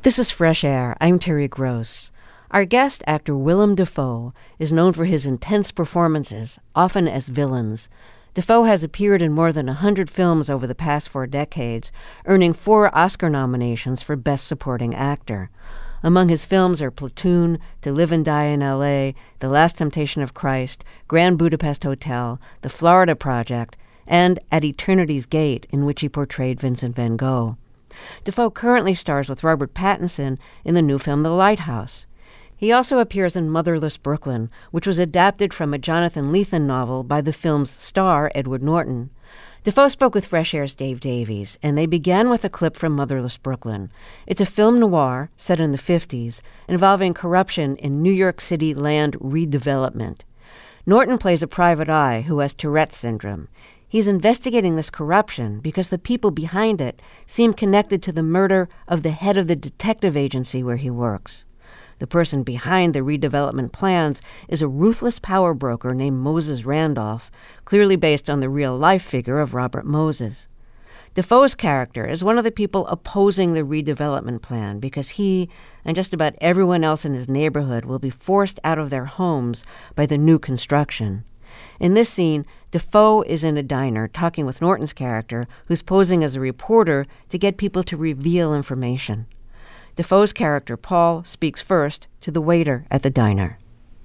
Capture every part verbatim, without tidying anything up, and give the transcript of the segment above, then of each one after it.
This is Fresh Air. I'm Terry Gross. Our guest, actor Willem Dafoe, is known for his intense performances, often as villains. Dafoe has appeared in more than one hundred films over the past four decades, earning four Oscar nominations for Best Supporting Actor. Among his films are Platoon, To Live and Die in L A, The Last Temptation of Christ, Grand Budapest Hotel, The Florida Project, and At Eternity's Gate, in which he portrayed Vincent van Gogh. Dafoe currently stars with Robert Pattinson in the new film The Lighthouse. He also appears in Motherless Brooklyn, which was adapted from a Jonathan Lethem novel by the film's star, Edward Norton. Dafoe spoke with Fresh Air's Dave Davies, and they began with a clip from Motherless Brooklyn. It's a film noir set in the fifties involving corruption in New York City land redevelopment. Norton plays a private eye who has Tourette's syndrome. He's investigating this corruption because the people behind it seem connected to the murder of the head of the detective agency where he works. The person behind the redevelopment plans is a ruthless power broker named Moses Randolph, clearly based on the real-life figure of Robert Moses. Dafoe's character is one of the people opposing the redevelopment plan because he and just about everyone else in his neighborhood will be forced out of their homes by the new construction. In this scene, Dafoe is in a diner talking with Norton's character, who's posing as a reporter to get people to reveal information. Dafoe's character, Paul, speaks first to the waiter at the diner.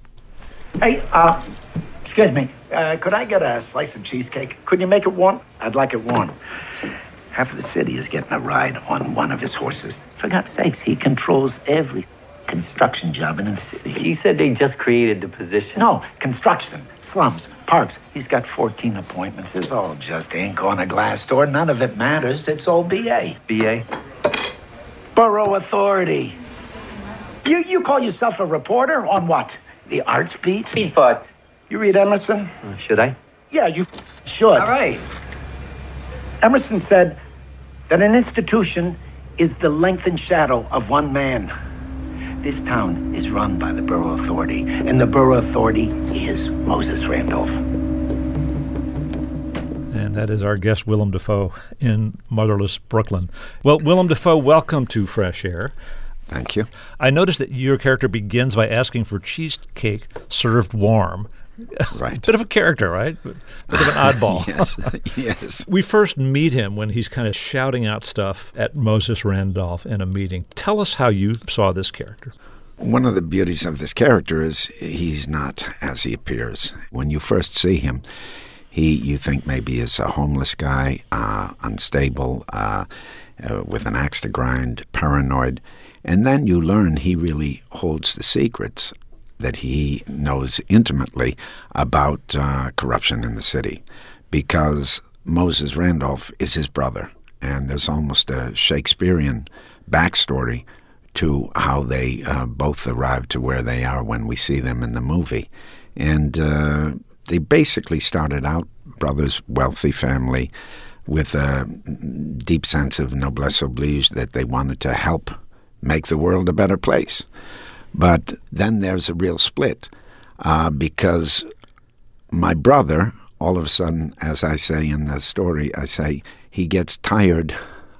Hey, uh, excuse me, uh, could I get a slice of cheesecake? Could you make it warm? I'd like it warm. Half of the city is getting a ride on one of his horses. For God's sakes, he controls every construction job in the city. You said they just created the position. No, construction, slums, parks. He's got fourteen appointments. It's all just ink on a glass door. None of it matters. It's all B A. B A? Borough Authority. You you call yourself a reporter on what? The Arts Beat? Beat what? You read Emerson? Uh, should I? Yeah, you should. All right. Emerson said that an institution is the length and shadow of one man. This town is run by the Borough Authority, and the Borough Authority is Moses Randolph. And that is our guest, Willem Dafoe, in Motherless Brooklyn. Well, Willem Dafoe, welcome to Fresh Air. Thank you. I noticed that your character begins by asking for cheesecake served warm. Right. Bit of a character, right? Bit of an oddball. Yes, yes. We first meet him when he's kind of shouting out stuff at Moses Randolph in a meeting. Tell us how you saw this character. One of the beauties of this character is he's not as he appears. When you first see him, he you think maybe is a homeless guy, uh, unstable, uh, uh, with an axe to grind, paranoid. And then you learn he really holds the secrets that he knows intimately about uh, corruption in the city, because Moses Randolph is his brother, and there's almost a Shakespearean backstory to how they uh, both arrived to where they are when we see them in the movie. And uh, they basically started out brothers, wealthy family, with a deep sense of noblesse oblige that they wanted to help make the world a better place. But then there's a real split uh, because my brother, all of a sudden, as I say in the story, I say he gets tired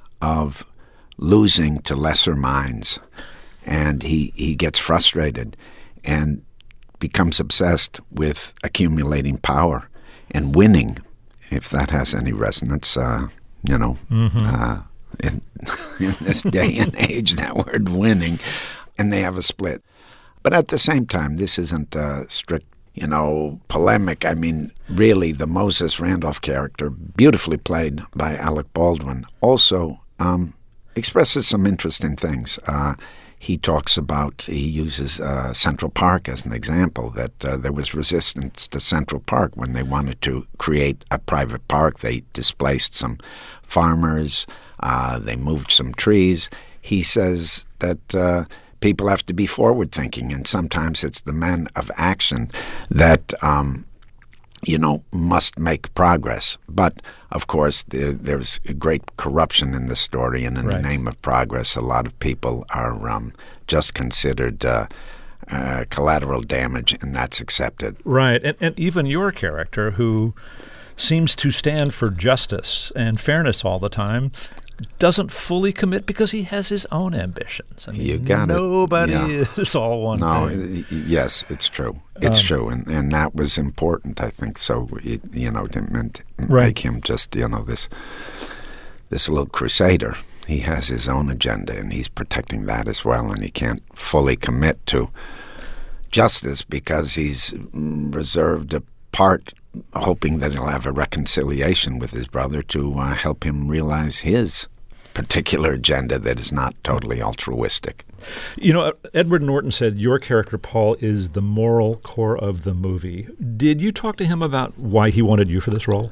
of losing to lesser minds, and he, he gets frustrated and becomes obsessed with accumulating power and winning, if that has any resonance, uh, you know, mm-hmm. uh, in, in this day and age, that word winning. And they have a split. But at the same time, this isn't a strict, you know, polemic. I mean, really, the Moses Randolph character, beautifully played by Alec Baldwin, also um, expresses some interesting things. Uh, he talks about, he uses uh, Central Park as an example, that uh, there was resistance to Central Park when they wanted to create a private park. They displaced some farmers, uh, they moved some trees. He says that uh, people have to be forward-thinking, and sometimes it's the men of action that, um, you know, must make progress. But, of course, the, there's great corruption in the story, and in right. the name of progress, a lot of people are um, just considered uh, uh, collateral damage, and that's accepted. Right, and, and even your character, who seems to stand for justice and fairness all the time, doesn't fully commit because he has his own ambitions. I mean, you got nobody it. Yeah. is all one no, thing. No, yes, it's true. It's um, true, and and that was important, I think. So it, you know, it meant right. make him just you know this this little crusader. He has his own agenda, and he's protecting that as well, and he can't fully commit to justice because he's reserved a part, hoping that he'll have a reconciliation with his brother to uh, help him realize his particular agenda that is not totally altruistic. You know, Edward Norton said your character, Paul, is the moral core of the movie. Did you talk to him about why he wanted you for this role?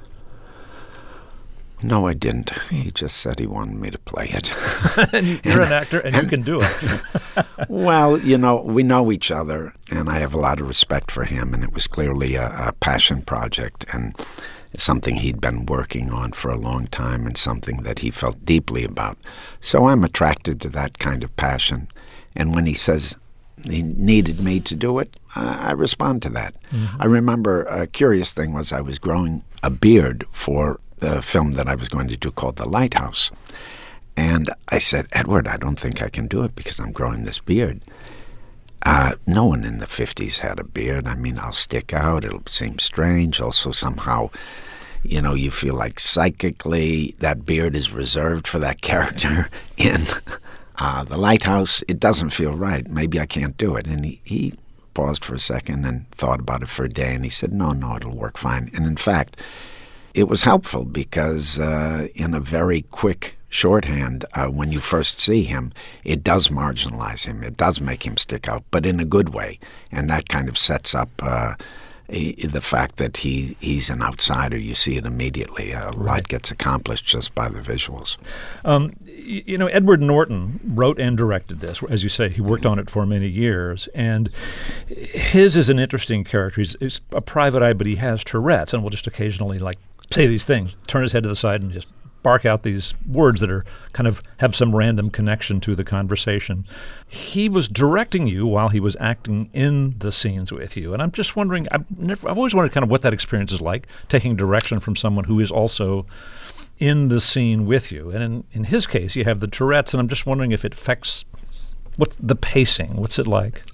No, I didn't. He just said he wanted me to play it. and you're and, an actor, and, and you can do it. Well, you know, we know each other, and I have a lot of respect for him, and it was clearly a, a passion project, and something he'd been working on for a long time, and something that he felt deeply about. So I'm attracted to that kind of passion, and when he says he needed me to do it, I, I respond to that. Mm-hmm. I remember a curious thing was I was growing a beard for the film that I was going to do called The Lighthouse. And I said, Edward, I don't think I can do it because I'm growing this beard. Uh, no one in the fifties had a beard. I mean, I'll stick out. It'll seem strange. Also, somehow, you know, you feel like psychically that beard is reserved for that character in uh, The Lighthouse. It doesn't feel right. Maybe I can't do it. And he, he paused for a second and thought about it for a day. And he said, no, no, it'll work fine. And in fact, it was helpful because uh, in a very quick shorthand, uh, when you first see him, it does marginalize him. It does make him stick out, but in a good way. And that kind of sets up uh, a, the fact that he, he's an outsider. You see it immediately. A lot gets accomplished just by the visuals. Um, you know, Edward Norton wrote and directed this. As you say, he worked on it for many years. And his is an interesting character. He's, he's a private eye, but he has Tourette's and will just occasionally, like, say these things, turn his head to the side and just bark out these words that are kind of have some random connection to the conversation. He was directing you while he was acting in the scenes with you. And I'm just wondering, I've, never, I've always wondered kind of what that experience is like, taking direction from someone who is also in the scene with you. And in, in his case, you have the Tourette's, and I'm just wondering if it affects what the pacing. What's it like?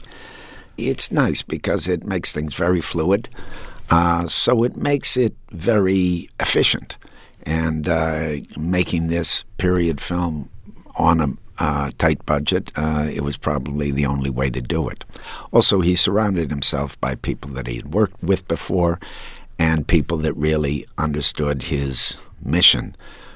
It's nice because it makes things very fluid. Uh, so it makes it very efficient. And uh, making this period film on a uh, tight budget, uh, it was probably the only way to do it. Also, he surrounded himself by people that he had worked with before and people that really understood his mission.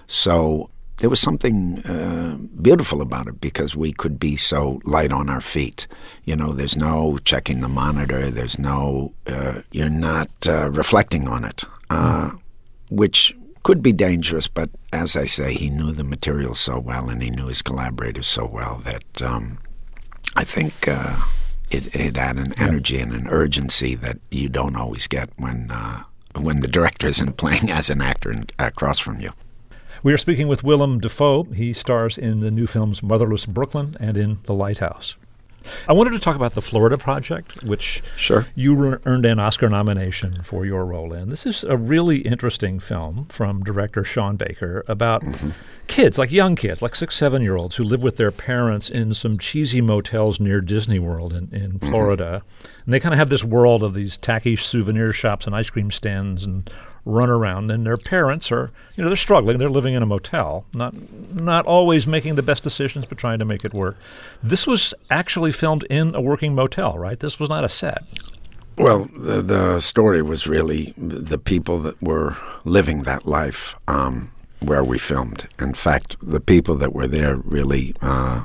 So there was something uh, beautiful about it because we could be so light on our feet. You know, there's no checking the monitor. There's no, uh, you're not uh, reflecting on it, uh, which could be dangerous. But as I say, he knew the material so well and he knew his collaborators so well that um, I think uh, it, it had an energy and an urgency that you don't always get when, uh, when the director isn't playing as an actor in, across from you. We are speaking with Willem Dafoe. He stars in the new films Motherless Brooklyn and in The Lighthouse. I wanted to talk about the Florida Project, which sure. you re- earned an Oscar nomination for your role in. This is a really interesting film from director Sean Baker about mm-hmm. kids, like young kids, like six, seven-year-olds who live with their parents in some cheesy motels near Disney World in, in Florida. Mm-hmm. And they kind of have this world of these tacky souvenir shops and ice cream stands and run around, and their parents are, you know, they're struggling. They're living in a motel, not not always making the best decisions, but trying to make it work. This was actually filmed in a working motel, right? This was not a set. Well, the, the story was really the people that were living that life um, where we filmed. In fact, the people that were there really, uh,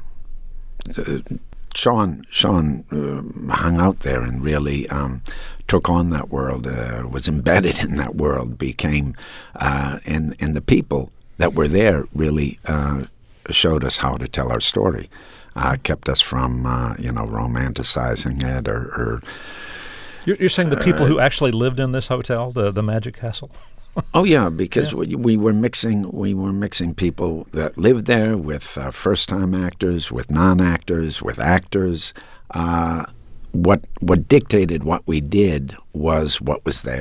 uh, Sean, Sean uh, hung out there and really um, took on that world, uh, was embedded in that world, became, uh, and, and the people that were there really uh, showed us how to tell our story, uh, kept us from, uh, you know, romanticizing it or... or you're, you're saying the people uh, who actually lived in this hotel, the, the Magic Castle? Oh yeah, because yeah. we, we were mixing we were mixing people that lived there with uh, first-time actors, with non-actors, with actors. Uh, what what dictated what we did was what was there,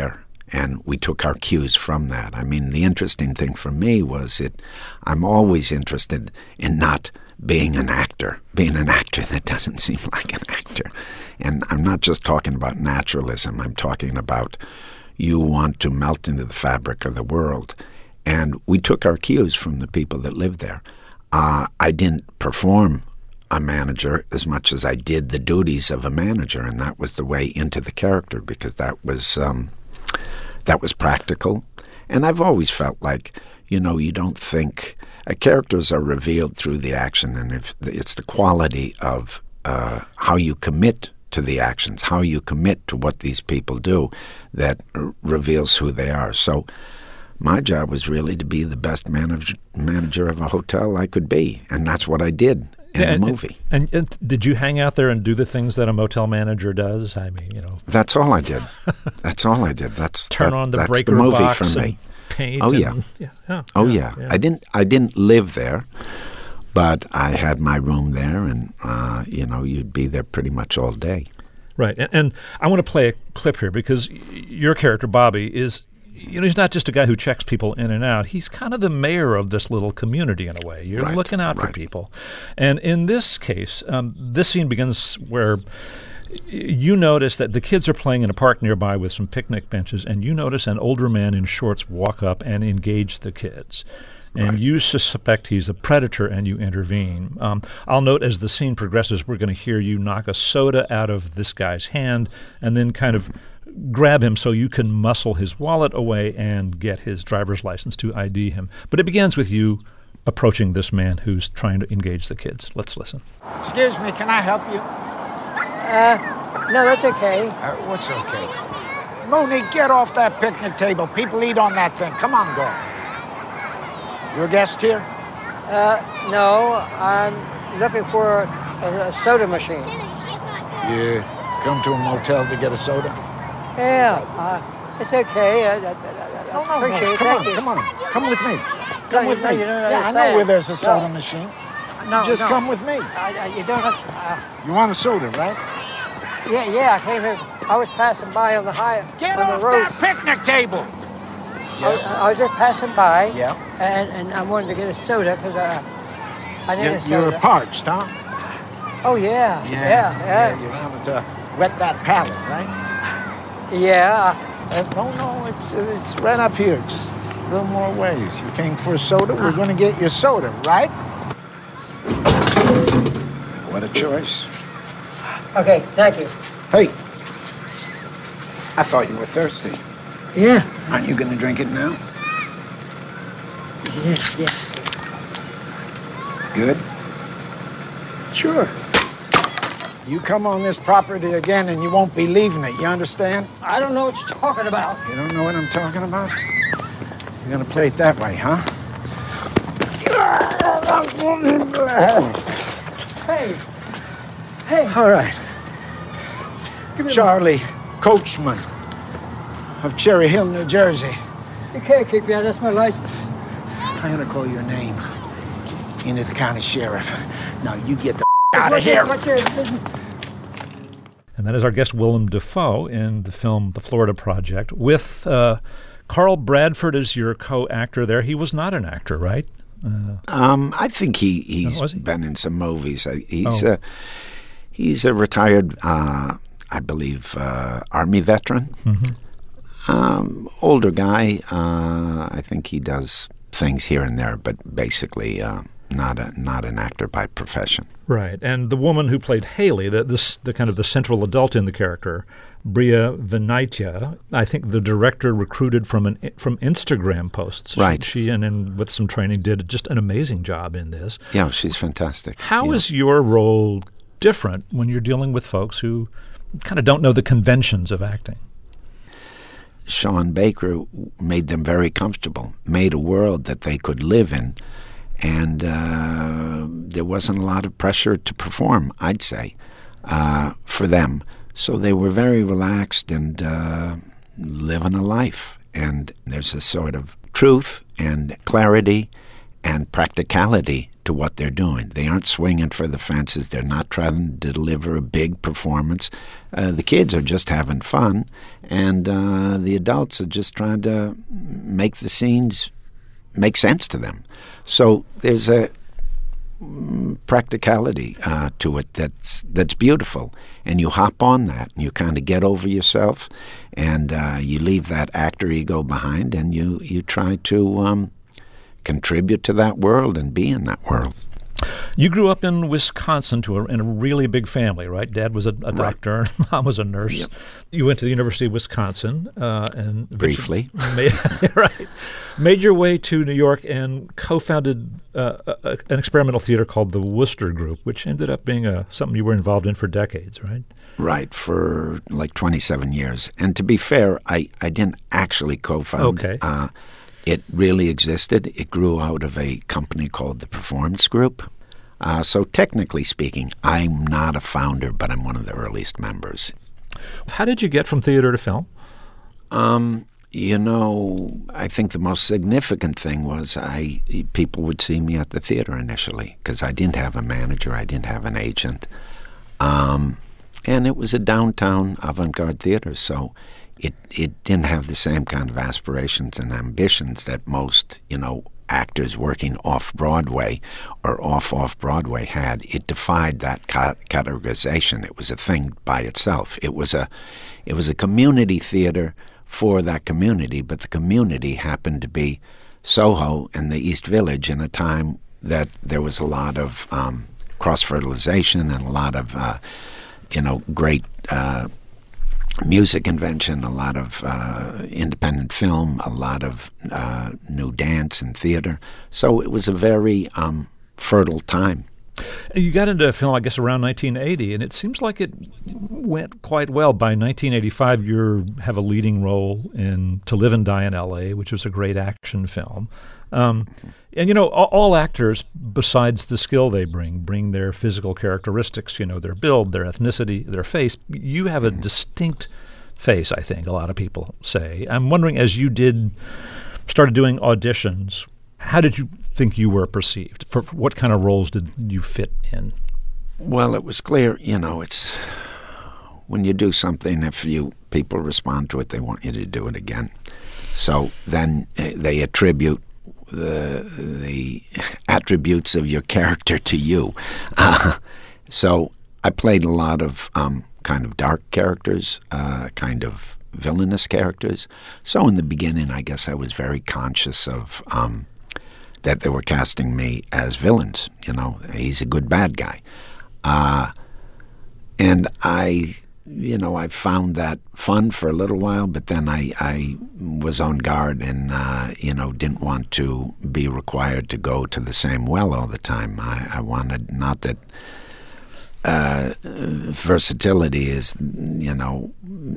And we took our cues from that. I mean, the interesting thing for me was that I'm always interested in not being an actor, being an actor that doesn't seem like an actor. And I'm not just talking about naturalism. I'm talking about you want to melt into the fabric of the world. And we took our cues from the people that lived there. Uh, I didn't perform a manager as much as I did the duties of a manager, and that was the way into the character, because that was um, that was practical. And I've always felt like, you know, you don't think uh, characters are revealed through the action, and if it's the quality of uh, how you commit to the actions, how you commit to what these people do, that r- reveals who they are. So my job was really to be the best manager manager of a hotel I could be, and that's what I did in and, the movie. And, and, and did you hang out there and do the things that a motel manager does? I mean, you know. That's all I did. That's all I did. That's turn that, on the that's breaker the movie box for me. And paint. Oh and, yeah. yeah, yeah oh yeah, yeah. yeah. I didn't. I didn't live there, but I had my room there, and uh, you know, you'd be there pretty much all day. Right, and, and I want to play a clip here because your character Bobby is. You know, he's not just a guy who checks people in and out. He's kind of the mayor of this little community in a way. You're right, looking out right. for people. And in this case, um, this scene begins where you notice that the kids are playing in a park nearby with some picnic benches, and you notice an older man in shorts walk up and engage the kids. And right. you suspect he's a predator, and you intervene. Um, I'll note as the scene progresses, we're going to hear you knock a soda out of this guy's hand and then kind of grab him so you can muscle his wallet away and get his driver's license to I D him. But it begins with you approaching this man who's trying to engage the kids. Let's listen. Excuse me, can I help you? Uh, no, that's okay. Uh, what's okay? Mooney, get off that picnic table. People eat on that thing. Come on, girl. You're a guest here? Uh, no, I'm looking for a, a soda machine. You come to a motel to get a soda? Yeah, uh, it's okay. I, I, I, No, no, appreciate no. it. Come Thank on, you. come on. Come with me. Come No, with you- me. no, you don't yeah, I know understand. where there's a soda No. machine. No, Just no. come with me. I, I, you don't have to, You want a soda, right? uh, yeah, yeah, I came here. I was passing by on the high, Get on off the road. that picnic table! I, was- I was just passing by. Yeah. And, and I wanted to get a soda because uh, I needed You're, a soda. you're parched, huh? Oh, yeah, yeah, yeah. You wanted to wet that palate, right? Yeah. Uh, no, no, it's uh, it's right up here, just a little more ways. You came for a soda, we're going to get you soda, right? What a choice. Okay, thank you. Hey, I thought you were thirsty. Yeah. Aren't you going to drink it now? Yeah, yeah. Good. Sure. You come on this property again and you won't be leaving it, you understand? I don't know what you're talking about. You don't know what I'm talking about? You're going to play it that way, huh? Hey. Hey. All right. Give me Charlie Coachman of Cherry Hill, New Jersey. You can't kick me out. That's my license. I'm going to call your name into the county sheriff. Now you get the out of What's here. your- what's your- And that is our guest Willem Dafoe in the film The Florida Project with uh, Carl Bradford as your co-actor there. He was not an actor, right? Uh, Um, I think he, he's Oh, was he? been in some movies. Uh, He's Oh. a he's a retired, uh, I believe, uh, Army veteran. Mm-hmm. Um, older guy. Uh, I think he does things here and there, but basically uh, not a not an actor by profession. Right, and the woman who played Haley, the this the kind of the central adult in the character, Bria Venaitia, I think the director recruited from an from Instagram posts. She- Right. She, and then with some training did just an amazing job in this. Yeah, she's fantastic. How Yeah. is your role different when you're dealing with folks who kind of don't know the conventions of acting? Sean Baker made them very comfortable, made a world that they could live in, and uh, there wasn't a lot of pressure to perform, I'd say, uh, for them. So they were very relaxed and uh, living a life. And there's a sort of truth and clarity and practicality to what they're doing. They aren't swinging for the fences. They're not trying to deliver a big performance. Uh, the kids are just having fun, and uh, the adults are just trying to make the scenes make sense to them. So there's a practicality uh, to it that's that's beautiful, and you hop on that and you kind of get over yourself, and uh, you leave that actor ego behind, and you you try to um, contribute to that world and be in that world. You grew up in Wisconsin to a, in a really big family, right? Dad was a, a doctor, right. And Mom was a nurse. Yep. You went to the University of Wisconsin uh, and briefly, made, right, made your way to New York and co-founded uh, a, an experimental theater called the Wooster Group, which ended up being a, something you were involved in for decades, right? Right, for like twenty-seven years. And to be fair, I, I didn't actually co-found. Okay. Uh, It really existed. It grew out of a company called the Performance Group. Uh, so technically speaking, I'm not a founder, but I'm one of the earliest members. How did you get from theater to film? Um, you know, I think the most significant thing was I people would see me at the theater initially because I didn't have a manager. I didn't have an agent. Um, and it was a downtown avant-garde theater, so It it didn't have the same kind of aspirations and ambitions that most, you know, actors working off-Broadway or off-off-Broadway had. It defied that ca- categorization. It was a thing by itself. It was a it was a community theater for that community, but the community happened to be Soho and the East Village in a time that there was a lot of um, cross-fertilization and a lot of, uh, you know, great Uh, music invention, a lot of uh, independent film, a lot of uh, new dance and theater. So it was a very um, fertile time. You got into film, I guess, around nineteen eighty, and it seems like it went quite well. By nineteen eighty-five, you have a leading role in To Live and Die in L A, which was a great action film. Um, and, you know, all, all actors, besides the skill they bring, bring their physical characteristics, you know, their build, their ethnicity, their face. You have a distinct face, I think, a lot of people say. I'm wondering, as you did, started doing auditions, how did you think you were perceived? For, for what kind of roles did you fit in? Well, it was clear, you know, it's when you do something, if you people respond to it, they want you to do it again. So then uh, they attribute the the attributes of your character to you. Uh, so I played a lot of um, kind of dark characters, uh, kind of villainous characters. So in the beginning, I guess I was very conscious of um, that they were casting me as villains. You know, he's a good bad guy. Uh, and I... You know, I found that fun for a little while, but then I, I was on guard and, uh, you know, didn't want to be required to go to the same well all the time. I, I wanted, not that uh, versatility is, you know,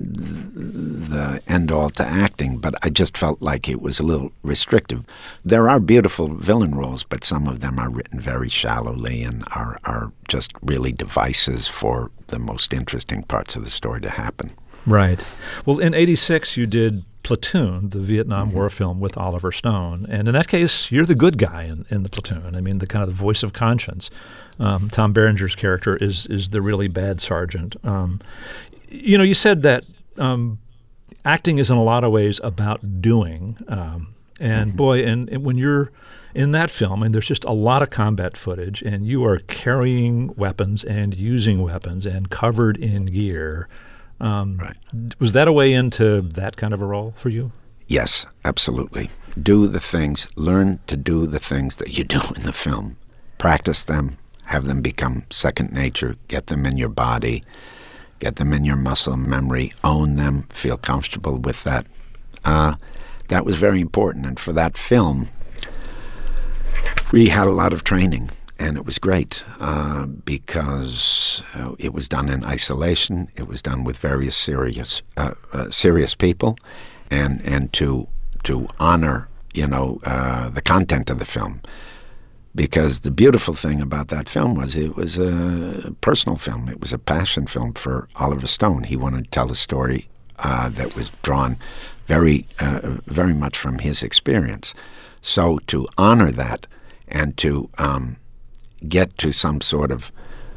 the end-all to acting, but I just felt like it was a little restrictive. There are beautiful villain roles, but some of them are written very shallowly and are, are just really devices for the most interesting parts of the story to happen. Right. Well, in eighty-six, you did Platoon, the Vietnam mm-hmm. War film with Oliver Stone. And in that case, you're the good guy in, in the platoon. I mean, the kind of the voice of conscience. Um, Tom Berenger's character is is the really bad sergeant. Um, you know, you said that um, acting is in a lot of ways about doing. Um, and, mm-hmm. boy, and, and when you're in that film, and there's just a lot of combat footage, and you are carrying weapons and using weapons and covered in gear. Um, right. Was that a way into that kind of a role for you? Yes, absolutely. Do the things, learn to do the things that you do in the film. Practice them, have them become second nature, get them in your body, get them in your muscle memory, own them, feel comfortable with that. Uh, that was very important. And for that film, we had a lot of training. And it was great uh, because uh, it was done in isolation. It was done with various serious, uh, uh, serious people, and and to to honor, you know, uh, the content of the film. Because the beautiful thing about that film was it was a personal film. It was a passion film for Oliver Stone. He wanted to tell a story uh, that was drawn very, uh, very much from his experience. So to honor that, and to um, get to some sort of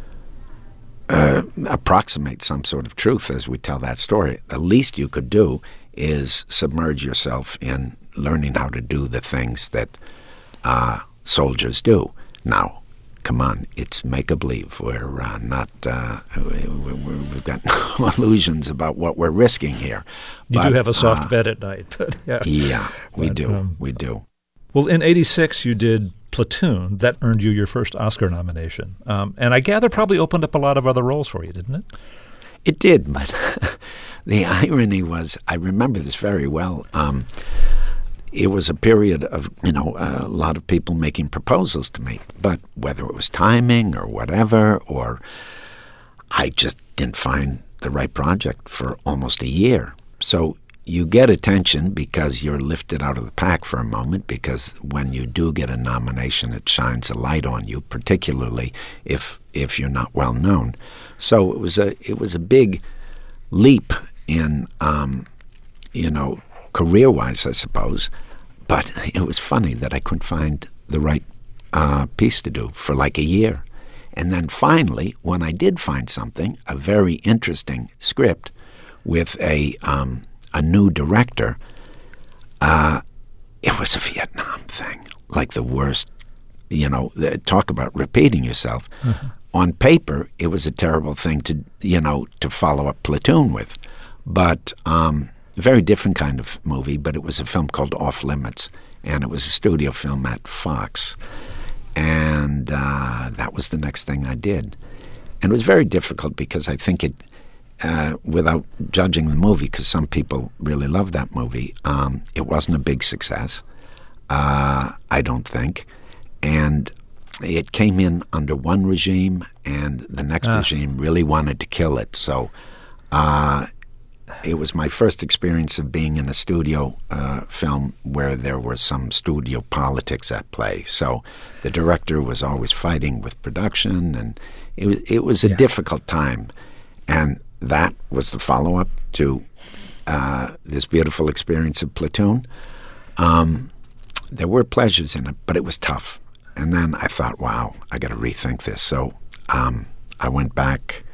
uh, approximate some sort of truth as we tell that story. The least you could do is submerge yourself in learning how to do the things that uh, soldiers do. Now, come on, it's make-a-believe. We're uh, not, uh, we, we, we've got no illusions about what we're risking here. You but, do have a soft uh, bed at night. But yeah, yeah we but, do, um, we do. Well, in eighty-six, you did Platoon. That earned you your first Oscar nomination. Um, and I gather probably opened up a lot of other roles for you, didn't it? It did, but the irony was, I remember this very well. Um, it was a period of, you know, a lot of people making proposals to me, but whether it was timing or whatever, or I just didn't find the right project for almost a year. So you get attention because you're lifted out of the pack for a moment, because when you do get a nomination, it shines a light on you, particularly if if you're not well known. So it was a it was a big leap in, um, you know, career-wise, I suppose. But it was funny that I couldn't find the right uh, piece to do for like a year. And then finally, when I did find something, a very interesting script with a um, a new director, uh, it was a Vietnam thing, like the worst, you know, the, talk about repeating yourself. Mm-hmm. On paper, it was a terrible thing to, you know, to follow up Platoon with. But um, a very different kind of movie, but it was a film called Off Limits, and it was a studio film at Fox. And uh, that was the next thing I did. And it was very difficult because I think it, uh, without judging the movie, because some people really love that movie, um, it wasn't a big success, uh, I don't think. And it came in under one regime, and the next ah. regime really wanted to kill it. So uh, it was my first experience of being in a studio uh, film where there was some studio politics at play. So the director was always fighting with production, and it was, it was a yeah. difficult time. And that was the follow-up to uh, this beautiful experience of Platoon. Um, there were pleasures in it, but it was tough. And then I thought, wow, I got to rethink this. So um, I went back,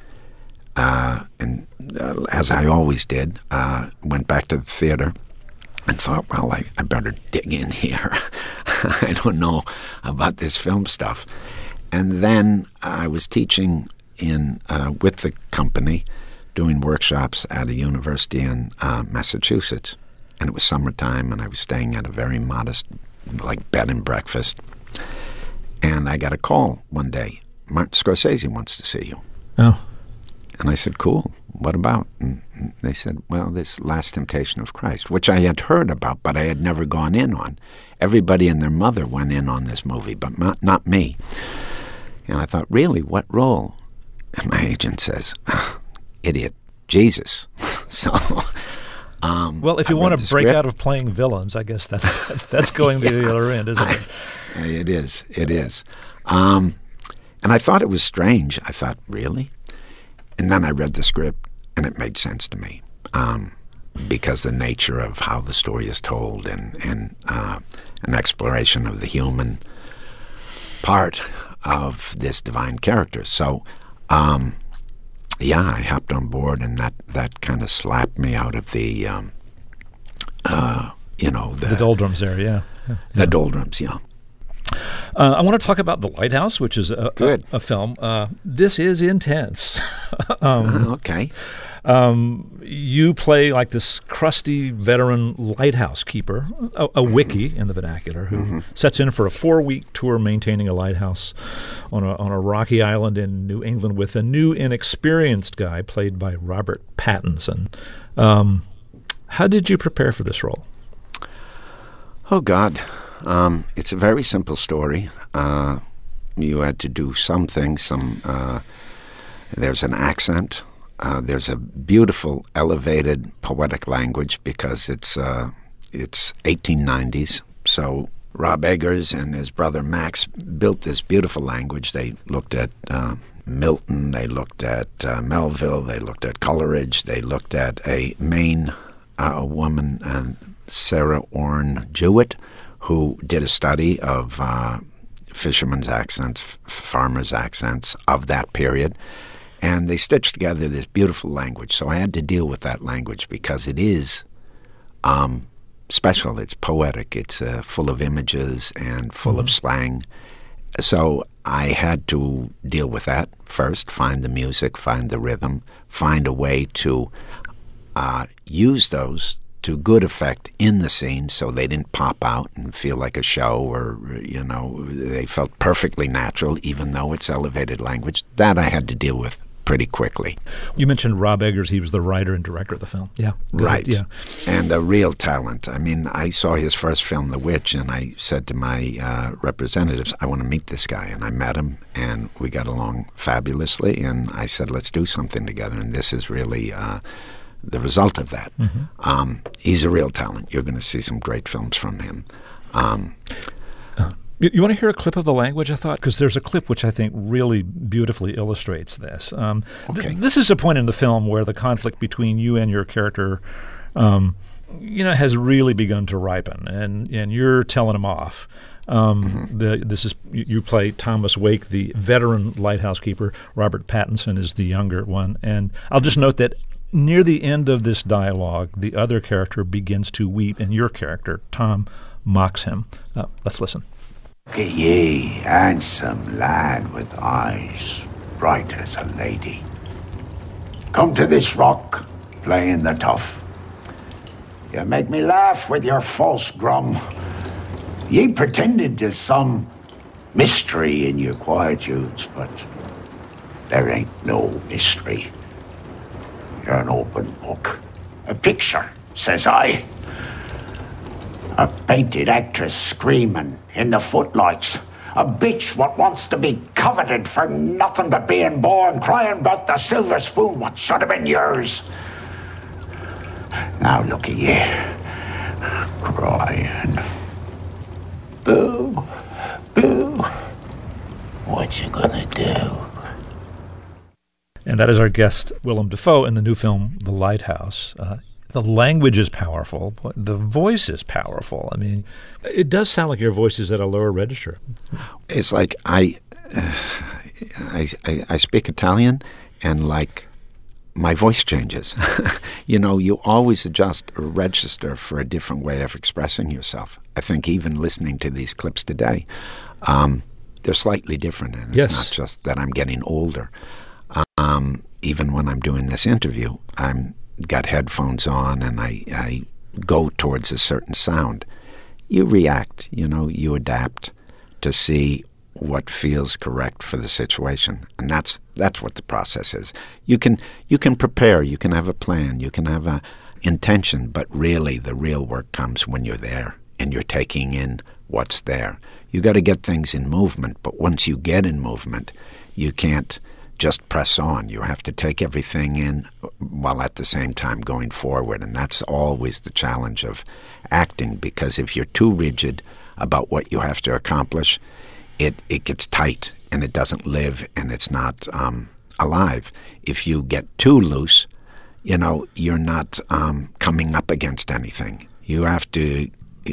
uh, and uh, as I always did, uh, went back to the theater and thought, well, I, I better dig in here. I don't know about this film stuff. And then I was teaching in uh, with the company, doing workshops at a university in uh, Massachusetts. And it was summertime, and I was staying at a very modest, like, bed and breakfast. And I got a call one day. Martin Scorsese wants to see you. Oh. And I said, cool. What about? And they said, well, this Last Temptation of Christ, which I had heard about, but I had never gone in on. Everybody and their mother went in on this movie, but not, not me. And I thought, really, what role? And my agent says, idiot, Jesus. So... Um, well, if you I want to break script. out of playing villains, I guess that's that's, that's going to yeah, the other end, isn't it? I, it is. It is. Um, and I thought it was strange. I thought, really? And then I read the script, and it made sense to me um, because the nature of how the story is told and, and uh, an exploration of the human part of this divine character. So... Um, Yeah, I hopped on board, and that, that kind of slapped me out of the, um, uh, you know, the, the doldrums there, yeah. yeah. The doldrums, yeah. Uh, I want to talk about The Lighthouse, which is a, Good. a, a film. Uh, this is intense. um, uh, okay. Um, you play like this crusty veteran lighthouse keeper, a, a wickie in the vernacular, who mm-hmm. sets in for a four-week tour maintaining a lighthouse on a on a rocky island in New England with a new, inexperienced guy played by Robert Pattinson. Um, how did you prepare for this role? Oh, God. Um, it's a very simple story. Uh, you had to do some things. Some uh, there's an accent. Uh, there's a beautiful, elevated, poetic language because it's uh, it's eighteen nineties. So Rob Eggers and his brother Max built this beautiful language. They looked at uh, Milton, they looked at uh, Melville, they looked at Coleridge, they looked at a Maine uh, woman, uh, Sarah Orne Jewett, who did a study of uh, fishermen's accents, f- farmers' accents of that period. And they stitched together this beautiful language. So I had to deal with that language because it is um, special. It's poetic. It's uh, full of images and full mm-hmm. of slang. So I had to deal with that first, find the music, find the rhythm, find a way to uh, use those to good effect in the scene so they didn't pop out and feel like a show, or, you know, they felt perfectly natural even though it's elevated language. That I had to deal with pretty quickly. You mentioned Rob Eggers. He was the writer and director of the film. Yeah. Right. Yeah. And a real talent. I mean, I saw his first film, The Witch, and I said to my uh, representatives, I want to meet this guy. And I met him, and we got along fabulously. And I said, let's do something together. And this is really uh, the result of that. Mm-hmm. Um, he's a real talent. You're going to see some great films from him. Um, uh. You, you want to hear a clip of the language, I thought? Because there's a clip which I think really beautifully illustrates this. Um, okay. th- this is a point in the film where the conflict between you and your character, um, you know, has really begun to ripen, and, and you're telling him off. Um, mm-hmm. the, this is you, you play Thomas Wake, the veteran lighthouse keeper. Robert Pattinson is the younger one. And I'll just note that near the end of this dialogue, the other character begins to weep, and your character, Tom, mocks him. Uh, let's listen. Look at ye, handsome lad with eyes bright as a lady. Come to this rock, playing the tough. You make me laugh with your false grum. Ye pretended there's some mystery in your quietudes, but there ain't no mystery. You're an open book. A picture, says I. A painted actress screaming in the footlights. A bitch what wants to be coveted for nothing but being born, crying about the silver spoon what should have been yours. Now look at you, crying. Boo, boo. What you gonna do? And that is our guest, Willem Dafoe, in the new film, The Lighthouse. Uh, The language is powerful. The voice is powerful. I mean, it does sound like your voice is at a lower register. It's like I, uh, I, I, I speak Italian, and like my voice changes. You know, you always adjust a register for a different way of expressing yourself. I think even listening to these clips today, um, they're slightly different, and it's yes. not just that I'm getting older. Um, even when I'm doing this interview, I'm got headphones on and I, I go towards a certain sound. You react, you know, you adapt to see what feels correct for the situation. And that's that's what the process is. You can you can prepare, you can have a plan, you can have a intention, but really the real work comes when you're there and you're taking in what's there. You got to get things in movement, but once you get in movement, you can't just press on. You have to take everything in while at the same time going forward. And that's always the challenge of acting, because if you're too rigid about what you have to accomplish, it, it gets tight and it doesn't live and it's not um, alive. If you get too loose, you know, you're not um, coming up against anything. You have to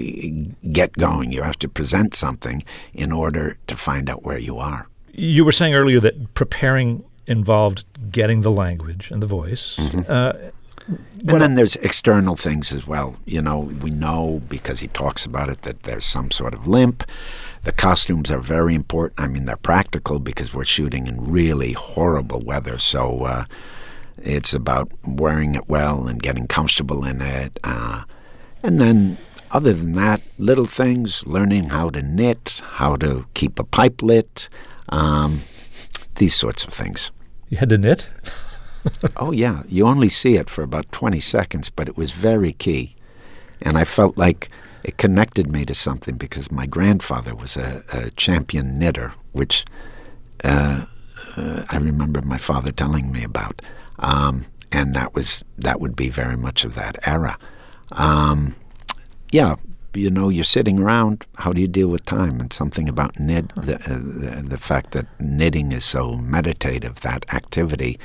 get going. You have to present something in order to find out where you are. You were saying earlier that preparing involved getting the language and the voice. Mm-hmm. Uh, and then there's external things as well. You know, we know, because he talks about it, that there's some sort of limp. The costumes are very important. I mean, they're practical because we're shooting in really horrible weather. So uh, it's about wearing it well and getting comfortable in it. Uh, and then other than that, little things, learning how to knit, how to keep a pipe lit, Um, these sorts of things. You had to knit? Oh, yeah. You only see it for about twenty seconds, but it was very key. And I felt like it connected me to something because my grandfather was a, a champion knitter, which uh, uh, I remember my father telling me about. Um, and that was that would be very much of that era. Um, yeah. You know, you're sitting around. How do you deal with time? And something about knit, the, uh, the the fact that knitting is so meditative, that activity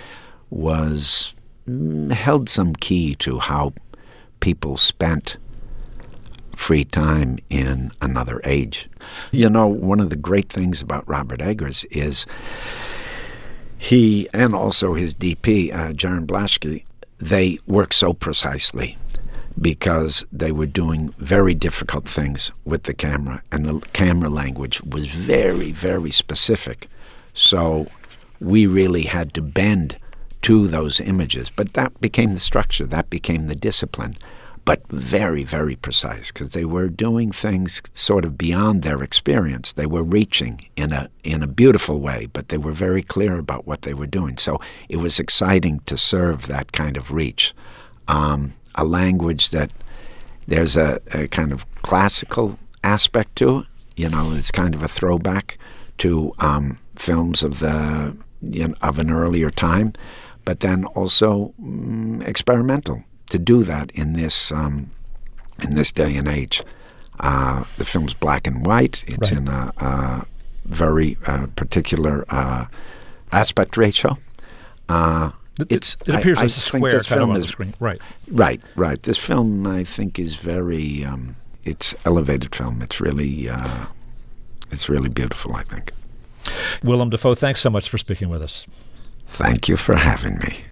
was mm, held some key to how people spent free time in another age. You know, one of the great things about Robert Eggers is he, and also his D P, uh, Jaron Blaschke, they work so precisely because they were doing very difficult things with the camera, and the camera language was very, very specific. So we really had to bend to those images. But that became the structure, that became the discipline. But very, very precise, because they were doing things sort of beyond their experience. They were reaching in a in a beautiful way, but they were very clear about what they were doing. So it was exciting to serve that kind of reach. Um, a language that there's a, a kind of classical aspect to it. You know, it's kind of a throwback to um, films of the you know, of an earlier time, but then also mm, experimental. To do that in this um, in this day and age. Uh, the film's black and white. It's right. in a, a very uh, particular uh, aspect ratio. Uh, it, it's, it appears I, as a I square this kind film of on is, the screen. Right. Right, right. This film, I think, is very, um, it's elevated film. It's really, uh, it's really beautiful, I think. Willem Dafoe, thanks so much for speaking with us. Thank you for having me.